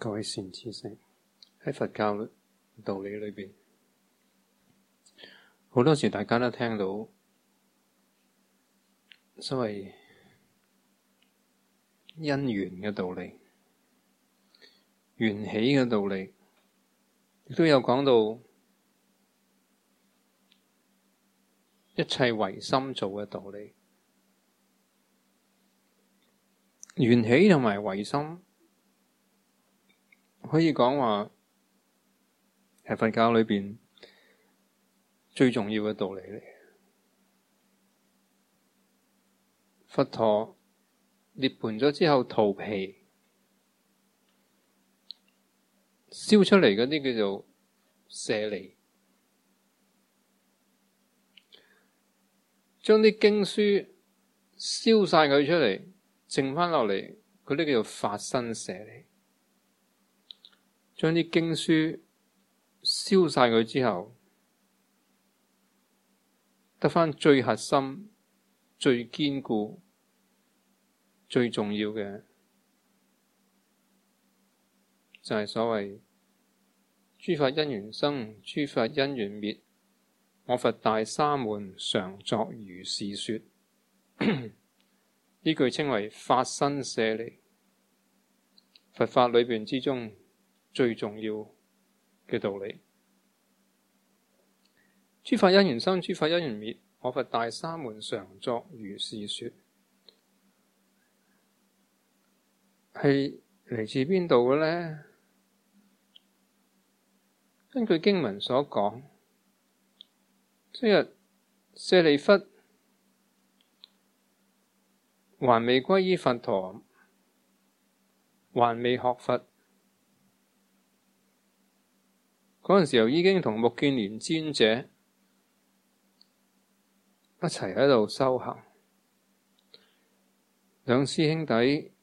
各位善知識，喺佛教道理裏邊，好多時大家都聽到所謂因緣嘅道理、緣起嘅道理，亦都有講到一切唯心造嘅道理。緣起同埋唯心，可以講話係佛教裏邊最重要嘅道理嚟。佛陀涅槃咗之後，荼毗燒出嚟嗰啲叫做舍利，將啲經書燒晒佢出嚟，剩翻落嚟嗰啲叫做法身舍利。將啲經書燒晒佢之後，得翻最核心、最堅固、最重要嘅，就係所謂諸法因緣生，諸法因緣滅，我佛大沙門常作如是說。呢句稱為法身舍利，佛法裏邊之中最重要嘅道理。諸法因緣生，諸法因緣滅，我佛大沙門常作如是說。係嚟自邊度嘅呢？根據經文所講，即係舍利弗還未歸依佛陀，還未學佛，嗰陣時候已經同目犍連尊者一齊喺度修行。兩師兄弟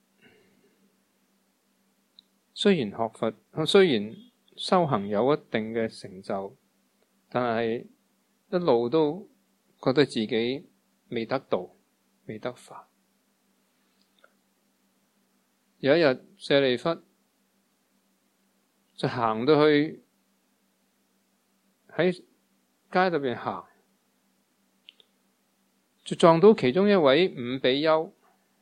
雖然學佛，雖然修行有一定嘅成就，但係一路都覺得自己未得道，未得法。有一日，舍利弗就行到去喺街裏邊行，就撞到其中一位五比丘。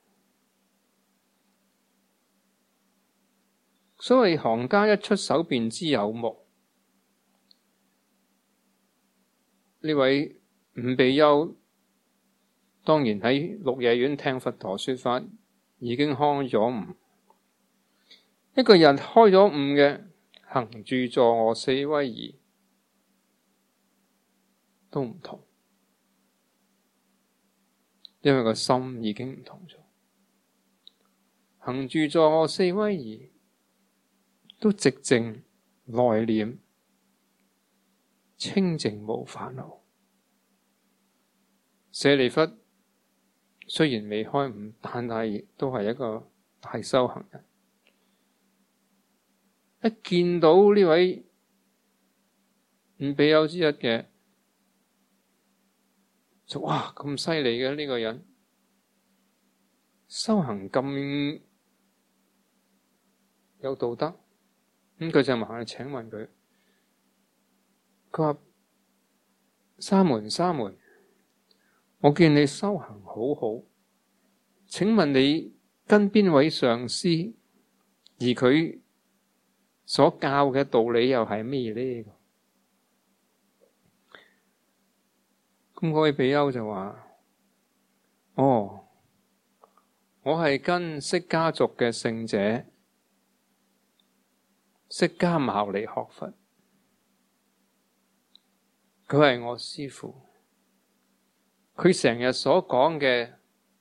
所謂行家一出手便知有木，呢位五比丘當然喺鹿野苑聽佛陀說法，已經開咗悟。一個人開咗悟嘅，行住坐臥四威儀都唔同，因為個心已經唔同咗。行住坐臥四威儀都寂靜內斂，清淨無煩惱。舍利弗雖然未開悟，但係都係一個大修行人。一見到呢位五比丘之一嘅，就哇咁犀利嘅呢個人，修行咁有道德。咁佢就問去請問佢，佢話沙門沙門，我見你修行好好，請問你跟邊位上師？而佢所教嘅道理又係咩呢？咁嗰位比丘就話：哦，我係跟釋迦族嘅聖者釋迦牟尼學佛，佢係我師父。佢成日所講嘅，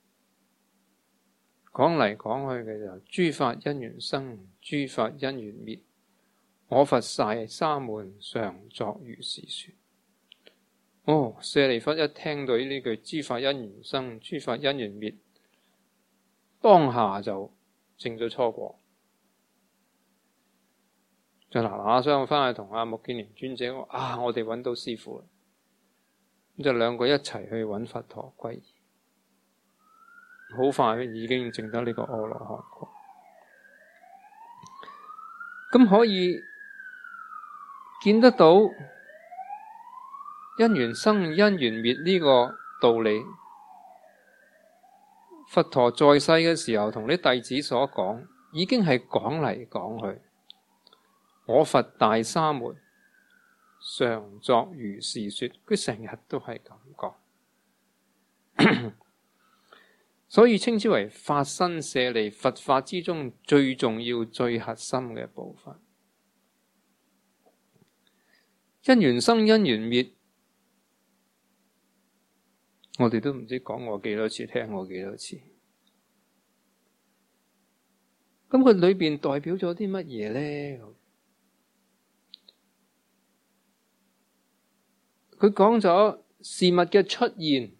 講嚟講去嘅就諸法因緣生，諸法因緣滅，我佛大沙門常作如是說。哦，舍利弗一聽到呢句諸法因緣生，諸法因緣滅，當下就證咗初果，就嗱嗱聲翻去同阿目犍連尊者講：我哋揾到師父啦！咁就兩個一齊去揾佛陀皈依，好快已經證得呢個阿羅漢果。 咁可以見得到因緣生因緣滅呢個道理。佛陀在世嘅時候同啲弟子所講，已經係講嚟講去。我佛大沙門常作如是說，佢成日都係咁講。所以稱之為法身舍利，佛法之中最重要最核心嘅部分。因緣生因緣滅，我哋都唔知講過幾多次，聽過幾多次。咁佢裏邊代表咗啲乜嘢咧？佢講咗事物嘅出現，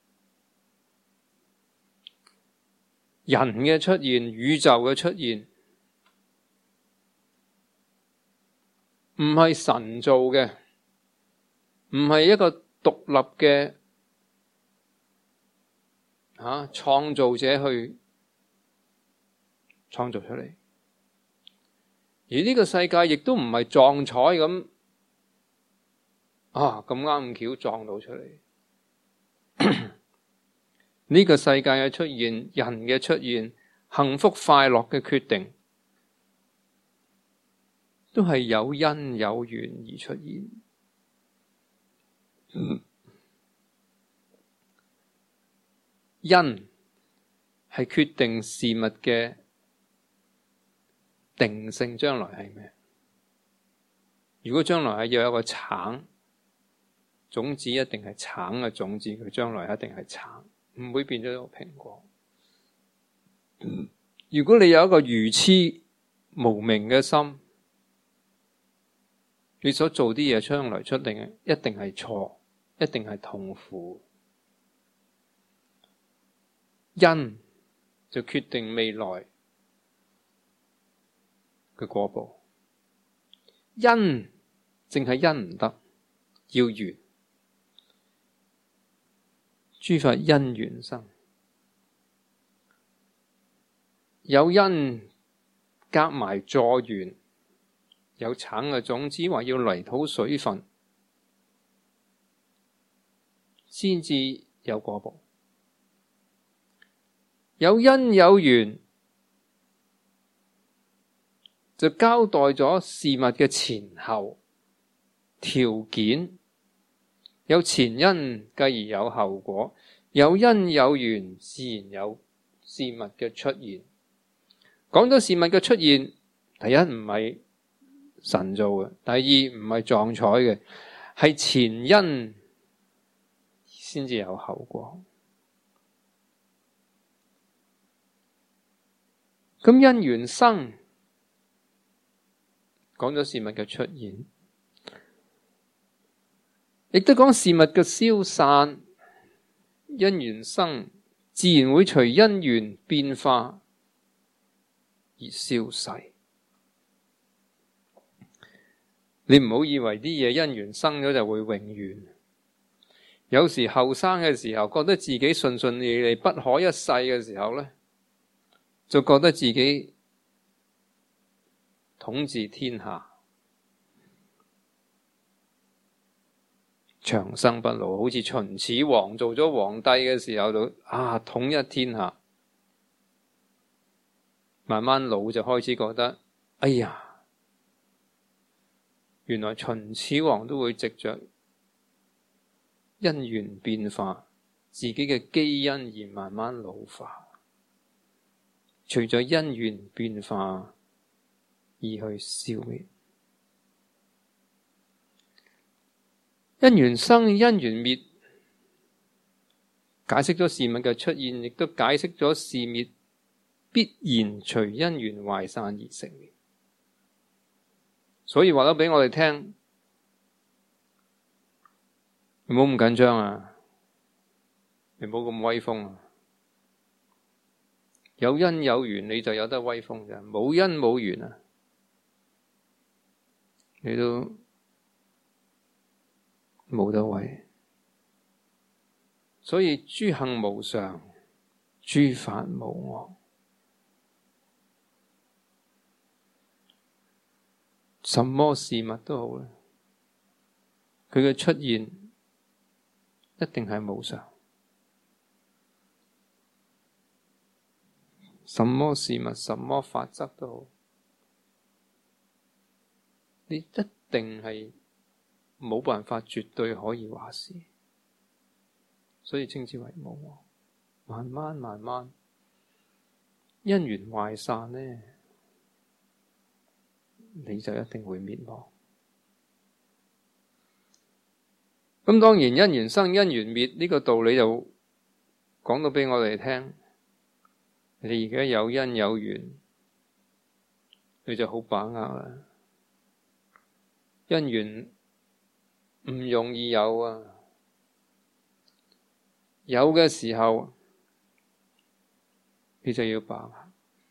人嘅出現，宇宙嘅出現，唔係神做嘅，唔係一個獨立嘅創造者去創造出嚟。而呢個世界亦都唔係撞彩咁咁啱咁巧撞到出嚟。呢個世界嘅出現，人嘅出現，幸福快樂嘅決定，都係有因有緣而出現。因係決定事物嘅定性，將來係咩？如果將來係要有一個橙種子，一定係橙嘅種子，佢將來一定係橙，唔會變咗一個蘋果。如果你有一個愚癡無明嘅心，你所做啲嘢將來出嚟一定係錯，一定係痛苦。因就決定未來嘅果報，因淨係因唔得，要緣。諸法因緣生，有因夾埋助緣，有橙嘅種子話要泥土水分，先至有果報。有因有緣，就交代咗事物嘅前後條件，有前因繼而有後果，有因有緣，自然有事物嘅出現。講咗事物嘅出現，第一唔係神做嘅，第二唔係撞彩嘅，係前因先至有後果。咁因緣生，講咗事物嘅出現，亦都講事物嘅消散。因緣生，自然會隨因緣變化而消逝。你唔好以為啲嘢因緣生咗就會永遠。有時後生嘅時候，覺得自己順順利利不可一世嘅時候呢，就覺得自己統治天下，長生不老，好似秦始皇做咗皇帝嘅時候就統一天下。慢慢老就開始覺得，哎呀，原來秦始皇都會藉着因緣變化，自己嘅基因而慢慢老化。隨着因緣變化而去消滅。因緣生，因緣滅，解釋咗事物嘅出現，亦都解釋咗事滅必然隨因緣壞散而成滅。所以話咗俾我哋聽，你唔好咁緊張啊，你唔好咁威風啊。有因有緣，你就有得威風啫。冇因冇緣啊，你都冇得威。所以諸行無常，諸法無我。 什麼事物都好咧，佢嘅出現一定係無常。什麼事物、什麼法則都好，你一定係冇辦法絕對可以話事，所以稱之為無我。慢慢因緣壞散呢，你就一定會滅亡。咁當然因緣生因緣滅呢個道理就講到俾我哋聽，你而家有因有緣，你就好把握啦。因緣唔容易有啊，有嘅時候你就要把握。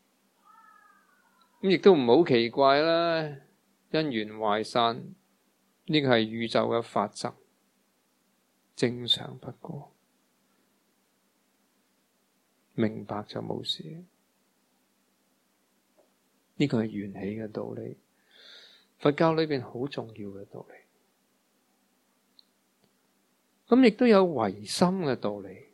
咁亦都唔好奇怪啦，因緣壞散呢個係宇宙嘅法則，正常不過。明白就冇事，呢個係緣起嘅道理，佛教裏邊好重要嘅道理。咁亦都有唯心嘅道理。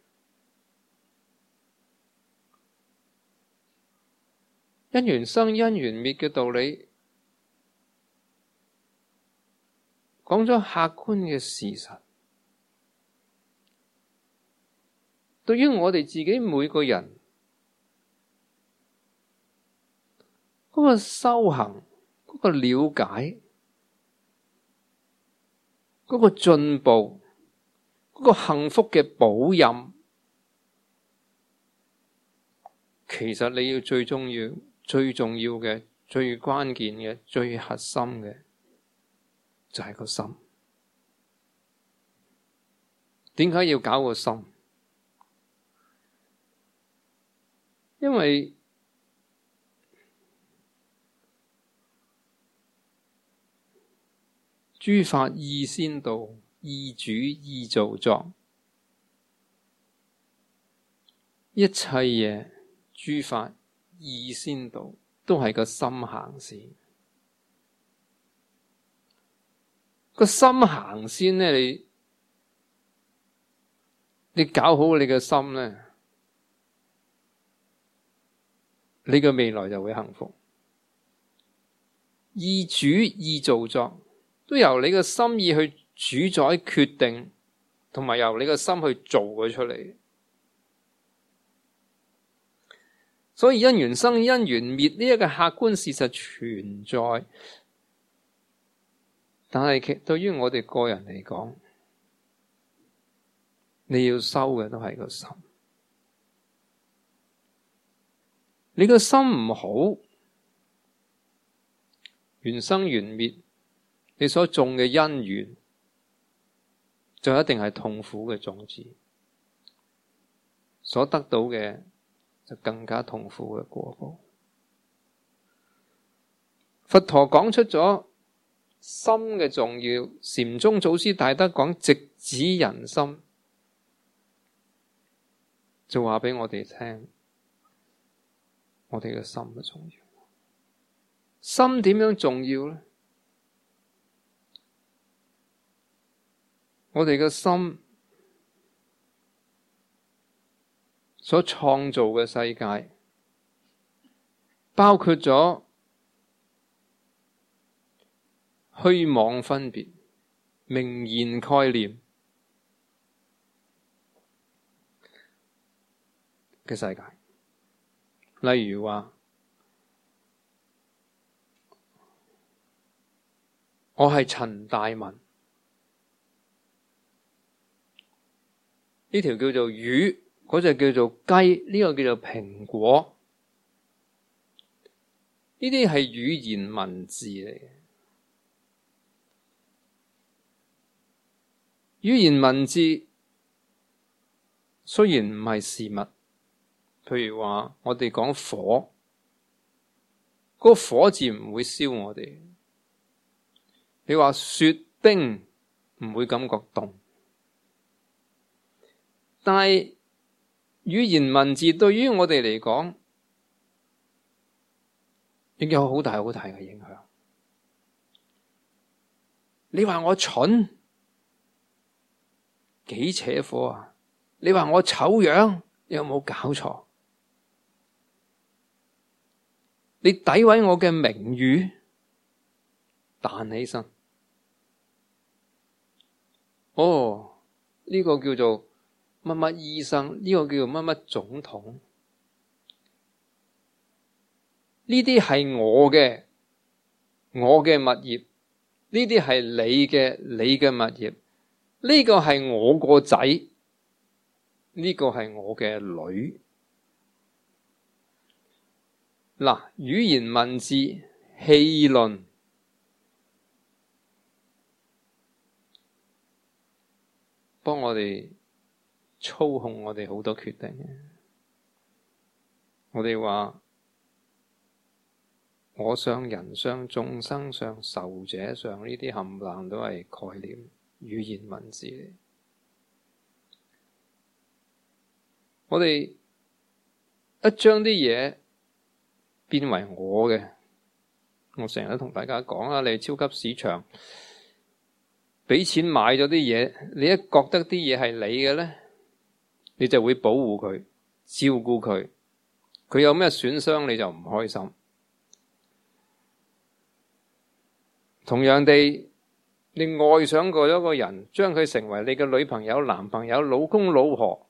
因緣生因緣滅嘅道理，講咗客觀嘅事實。對於我哋自己每個人嗰個修行、嗰個了解、嗰個進步、嗰個幸福嘅保任，其實你要最重要嘅、最關鍵嘅、最核心嘅，就係個心。點解要搞個心？因為諸法意先導，意主意造作，一切嘢諸法意先導，都係個心行先。個心行先呢，你搞好你嘅心呢，你嘅未來就會幸福。意主意造作，都由你嘅心意去主宰決定，同埋由你嘅心去做佢出嚟。所以因緣生因緣滅呢一個客觀事實存在，但係其對於我哋個人嚟講，你要修嘅都係個心。你個心唔好，緣生緣滅，你所種嘅因緣就一定係痛苦嘅種子，所得到嘅就更加痛苦嘅果報。佛陀講出咗心嘅重要，禪宗祖師大德講直指人心，就話俾我哋聽，我哋嘅心嘅重要。心點樣重要呢？我哋嘅心所創造嘅世界，包括咗虛妄分別、名言概念嘅世界。例如話，我係陳大文，呢條叫做魚，嗰隻叫做雞，呢個叫做蘋果。呢啲係語言文字嚟嘅。語言文字雖然唔係事物，譬如話我哋講火，嗰個火字唔會燒我哋。你話雪冰唔會感覺凍，但係語言文字對於我哋嚟講，亦有好大嘅影響。 你話我蠢，幾扯火啊！你話我醜樣，你有冇搞錯？你詆毀我嘅名譽，彈起身。哦，呢個叫做乜乜醫生，呢個叫做乜乜總統。呢啲係我嘅物業，呢啲係你嘅物業。呢個係我個仔，呢個係我嘅女。嗱，語言文字戲論，幫我哋操控我哋好多決定。我哋話我相、人相、眾生相、壽者相，呢啲冚唪唥都係概念、語言文字嚟。我哋一將啲嘢變為我嘅，我成日都同大家講啦，你超級市場俾錢買咗啲嘢，你一覺得啲嘢係你嘅咧，你就會保護佢、照顧佢，佢有咩損傷你就唔開心。同樣地，你愛上過一個人，將佢成為你嘅女朋友、男朋友、老公、老婆，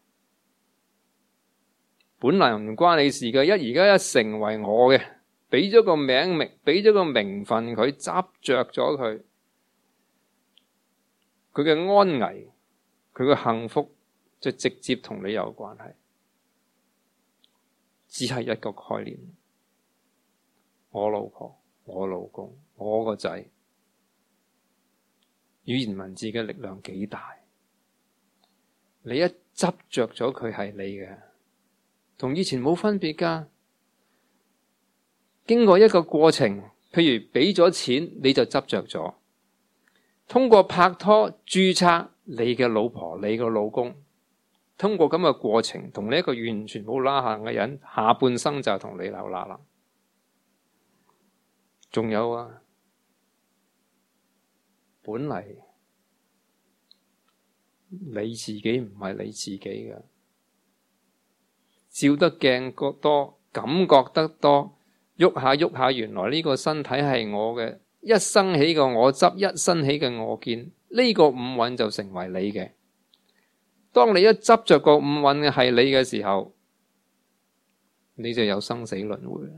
本來唔關你事嘅，而家一成為我嘅，俾咗個名，俾咗個名分佢，執着咗佢，佢嘅安危，佢嘅幸福就直接同你有關係，只係一個概念。我老婆、我老公、我個仔，語言文字嘅力量幾大？你一執着咗佢係你嘅，同以前冇分別㗎。經過一個過程，譬如俾咗錢你就執着咗，通過拍拖註冊你嘅老婆、你嘅老公，通過咁嘅過程，同你一個完全冇拉行嘅人，下半生就同你有拉啦。仲有啊，本嚟你自己唔係你自己嘅，照得鏡多，感覺得多，喐下喐下，原來呢個身體係我嘅，一生起個我執，一生起嘅我見，呢個五蘊就成為你嘅。當你一執着個五蘊嘅係你嘅時候，你就有生死輪迴。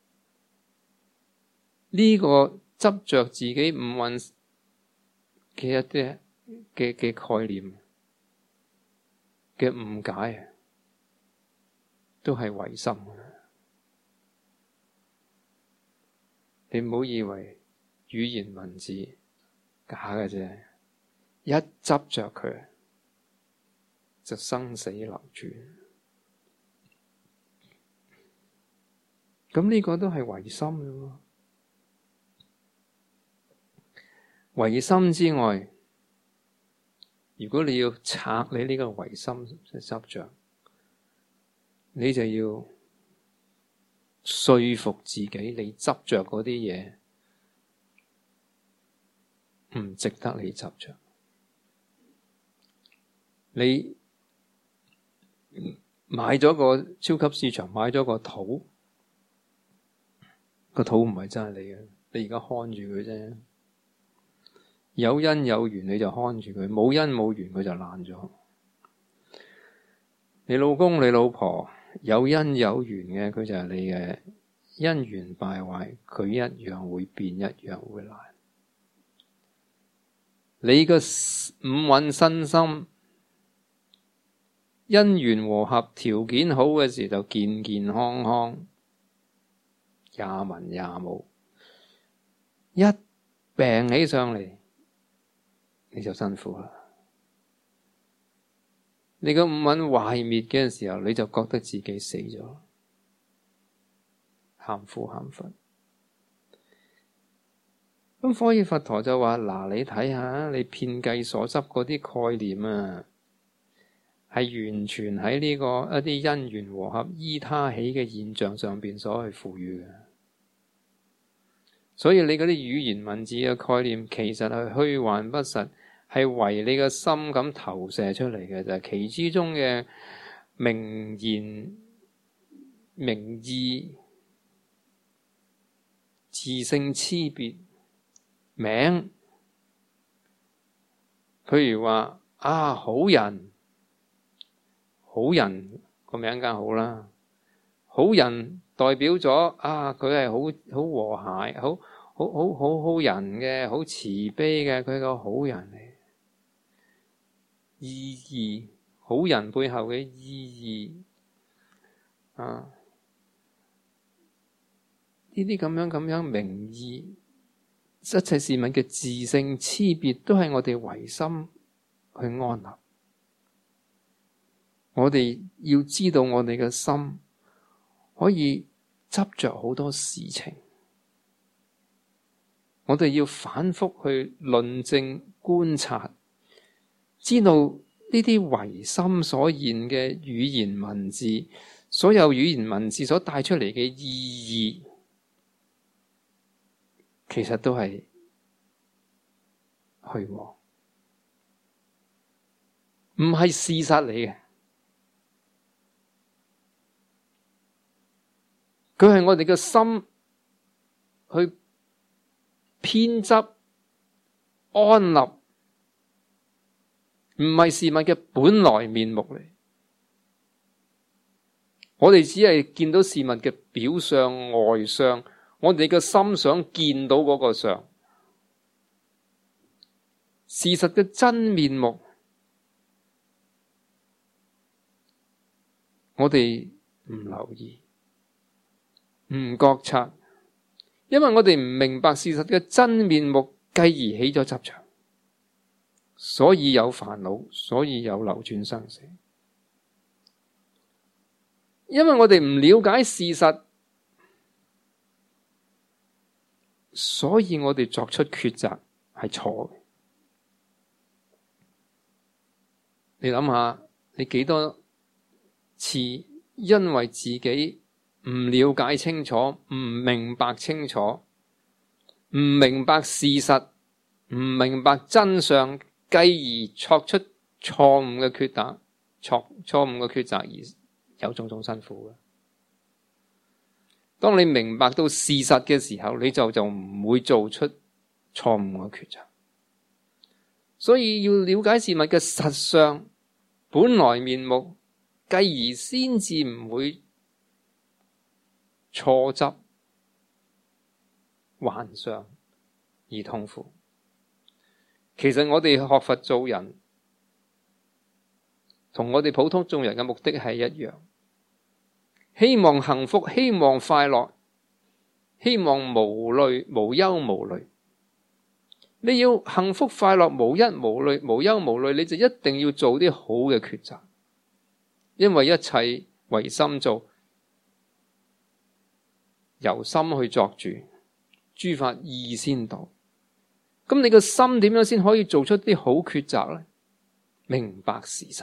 呢個執着自己五蘊嘅一啲嘅概念嘅誤解，都係違心。你唔好以為語言文字假嘅啫，一執着佢就生死流轉。咁呢個都係違心嘅喎。違心之外，如果你要拆你呢個違心嘅執着，你就要說服自己，你執着嗰啲嘢唔值得你執着。你買咗個超級市場，買咗個土，個土唔係真係你嘅，你而家看住佢啫。有因有緣你就看住佢，冇因冇緣佢就爛咗。你老公你老婆有因有緣嘅，佢就係你嘅，因緣敗壞佢一樣會變，一樣會爛。你個五蘊身心因緣和合，條件好嘅時就健健康康，也文也武。一病起上嚟，你就辛苦啦。你個五蘊壞滅嘅時候，你就覺得自己死咗，喊苦喊忽。咁所以佛陀就話：嗱，你睇下，你遍計所執嗰啲概念啊，係完全喺呢個一啲因緣和合依他起嘅現象上邊所去賦予嘅。 所以你嗰啲語言文字嘅概念其實係虛幻不實，係為你嘅心咁投射出嚟嘅，就係其之中嘅名言、名義、自性差別、名。譬如話好人，好人個名梗好啦，好人代表咗佢係好和諧、好人嘅，好慈悲嘅，佢係個好人嚟。意義，好人背後嘅意義呢啲咁樣名義，一切事物嘅自性差別，都係我哋唯心去安立。我哋要知道我哋嘅心可以執着好多事情，我哋要反覆去論證觀察，知道呢啲唯心所現嘅語言文字，所有語言文字所帶出嚟嘅意義，其實都係虛妄，唔係事實嚟嘅。佢係我哋嘅心去編輯安立，唔係事物嘅本來面目嚟。我哋只係見到事物嘅表象外相，我哋嘅心想見到嗰個相，事實嘅真面目，我哋唔留意，唔覺察，因為我哋唔明白事實嘅真面目，繼而起咗執着，所以有煩惱，所以有流轉生死。因為我哋唔了解事實，所以我哋作出抉擇係錯嘅。你諗下，你幾多次因為自己唔了解清楚，唔明白清楚，唔明白事實，唔明白真相，繼而作出錯誤嘅抉擇，錯誤嘅抉擇而有種種辛苦嘅。當你明白到事實嘅時候，你就唔會做出錯誤嘅抉擇。所以要了解事物嘅實相、本來面目，繼而先至唔會錯執、幻想而痛苦。其實我哋學佛做人，同我哋普通做人嘅目的係一樣，希望幸福，希望快樂，希望無慮、無憂無慮。你要幸福快樂、無一無慮、無憂無慮，你就一定要做啲好嘅抉擇，因為一切唯心做，由心去作主，諸法意先導。咁你個心點樣先可以做出啲好抉擇呢？明白事實，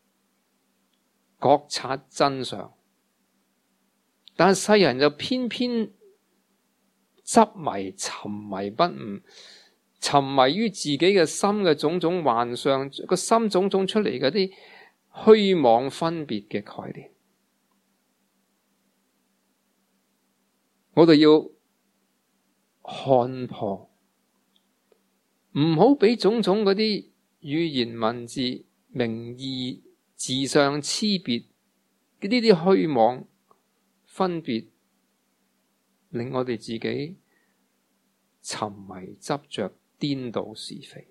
覺察真相。但係世人就偏偏執迷、沉迷不悟，沉迷於自己嘅心嘅種種幻象，個心種種出嚟嗰啲虛妄分別嘅概念。我哋要看破，唔好俾種種嗰啲語言文字、名義、自相差別呢啲虛妄分別，令我哋自己沉迷執着、顛倒是非。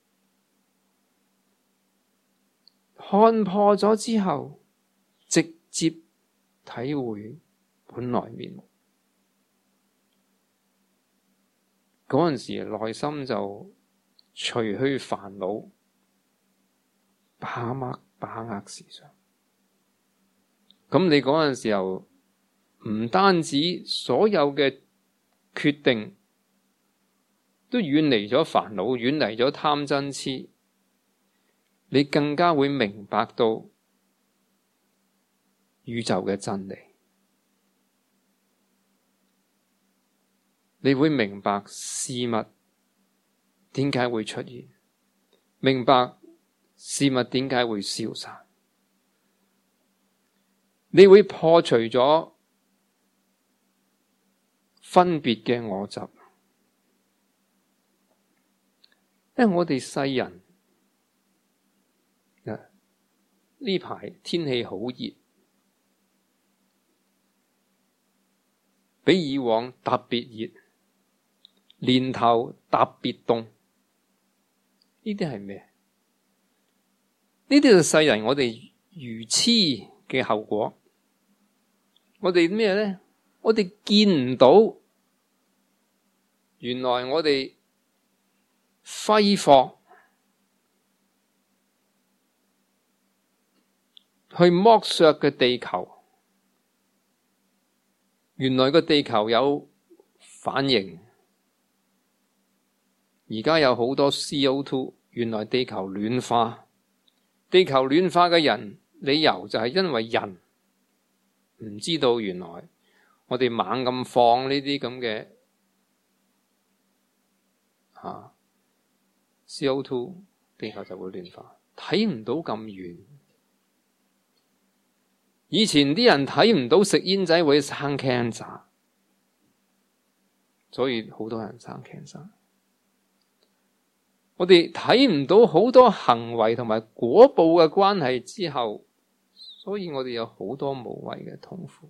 看破咗之後，直接體會本來面目。嗰陣時內心就除去煩惱，把握時相。咁你嗰陣時候唔單止所有嘅決定都遠離咗煩惱，遠離咗貪嗔癡，你更加會明白到宇宙嘅真理。 你會明白事物點解會出現，明白事物點解會消散。你會破除咗分別嘅我執，因為我哋世人呢排天氣好熱，比以往特別熱，年頭特別凍。呢啲係咩？呢啲係世人我哋愚痴嘅後果。我哋咩呢？我哋見唔到，原來我哋揮霍去剝削嘅地球，原來個地球有反應。而家有好多 CO2， 原來地球暖化。地球暖化嘅理由就係因為人唔知道原來我哋猛咁放呢啲咁嘅CO2， 地球就會暖化。睇唔到咁遠。以前啲人睇唔到食煙仔會生 cancer， 所以好多人生 cancer。我哋睇唔到好多行為同埋果報嘅關係之後，所以我哋有好多無謂嘅痛苦。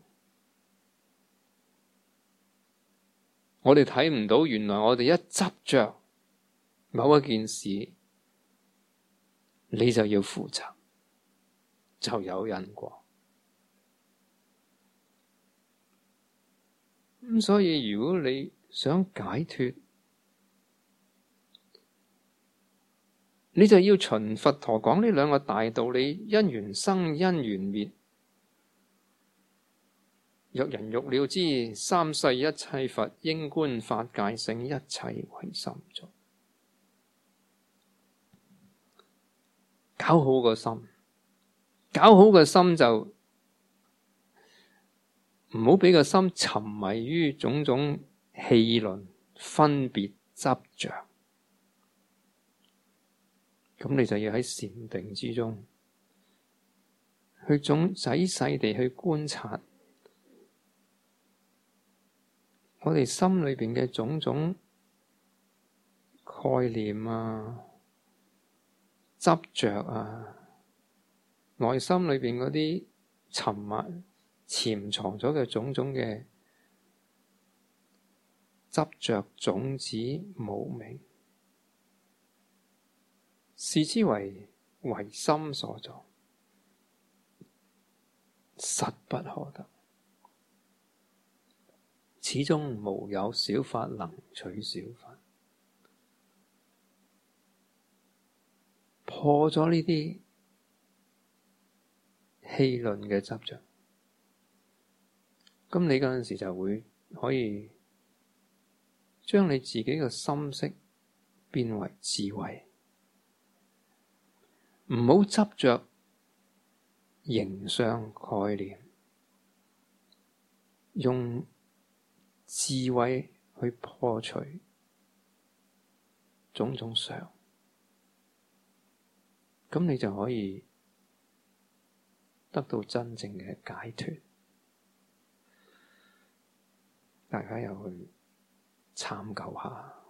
我哋睇唔到原來我哋一執着某一件事，你就要負責，就有因果。所以如果你想解脫，你就要循佛陀講呢兩個大道理：因緣生，因緣滅。若人欲了知，三世一切佛，應觀法界性，一切唯心造。搞好個心，搞好個心就唔好俾個心沉迷於種種戲論、分別、執着。咁你就要喺禪定之中，去仔細地去觀察我哋心裏邊嘅種種概念啊、執着啊，內心裏邊嗰啲潛藏咗嘅種種嘅執着種子無明，視之為心所作，實不可得。始終無有小法能取小法，破咗呢啲戲論嘅執着，咁你嗰陣時就會可以將你自己嘅心識變為智慧。唔好執着形相概念，用智慧去破除種種相，咁你就可以得到真正嘅解脫。大家又去參究下。